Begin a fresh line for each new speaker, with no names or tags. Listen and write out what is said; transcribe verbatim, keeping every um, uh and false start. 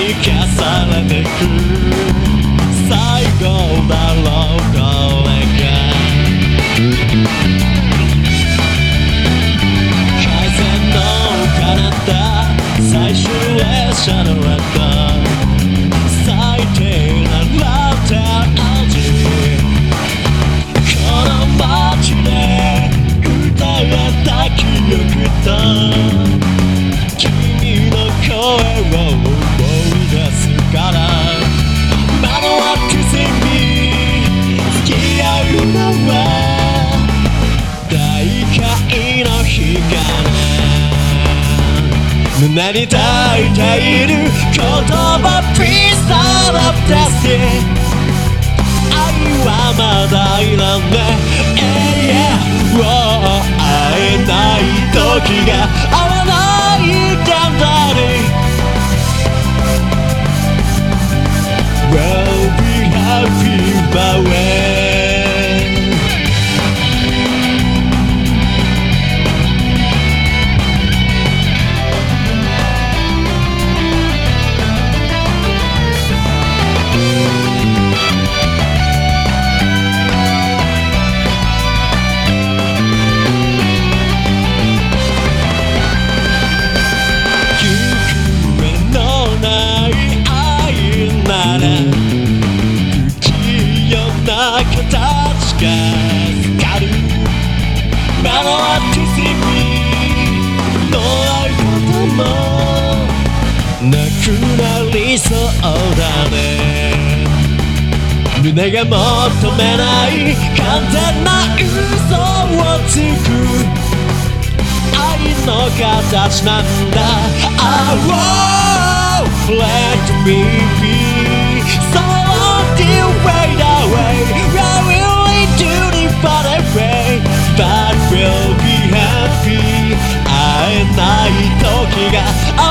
み消されてく最後だろうこれが回線の彼方最終列車のラット最低なラテ味この街で歌えた記憶と君の声を思い出すから目の当てずに付き合うのは大会の日かな胸に抱いている言葉 Please start up dancing 愛はまだいらねえ、yeah. oh, 会えない時が合わないかんだに We'll be happy by way形が光る目の当てずにの愛こともなくなりそうだね胸が求めない完全な嘘をつく愛の形なんだ I won't let me be so till fade away I really do it far away But we'll be happy 会えない時が